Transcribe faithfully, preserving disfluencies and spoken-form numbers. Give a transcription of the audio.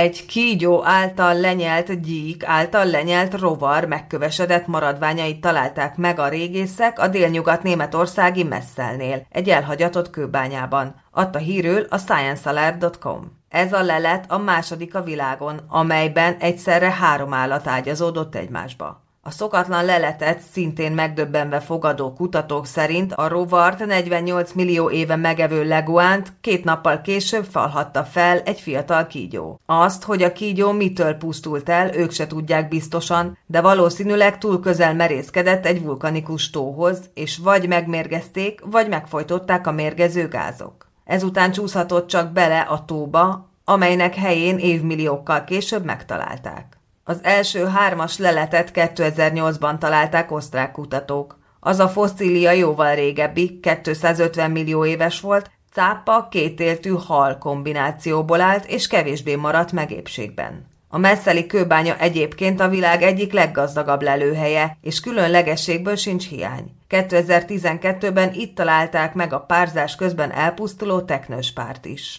Egy kígyó által lenyelt gyík által lenyelt rovar megkövesedett maradványait találták meg a régészek a délnyugat-németországi Messzelnél, egy elhagyatott kőbányában, adta hírül a science alert pont com. Ez a lelet a második a világon, amelyben egyszerre három állat ágyazódott egymásba. A szokatlan leletet szintén megdöbbenve fogadó kutatók szerint a rovart negyvennyolc millió éve megevő leguánt két nappal később falhatta fel egy fiatal kígyó. Azt, hogy a kígyó mitől pusztult el, ők se tudják biztosan, de valószínűleg túl közel merészkedett egy vulkanikus tóhoz, és vagy megmérgezték, vagy megfojtották a mérgező gázok. Ezután csúszhatott csak bele a tóba, amelynek helyén évmilliókkal később megtalálták. Az első hármas leletet kétezer-nyolcban találták osztrák kutatók. Az a fosszília jóval régebbi, kétszázötven millió éves volt, cápa kétéltű hal kombinációból állt, és kevésbé maradt meg épségben. A messzeli kőbánya egyébként a világ egyik leggazdagabb lelőhelye, és különlegességből sincs hiány. kétezer-tizenkettőben itt találták meg a párzás közben elpusztuló teknőspárt is.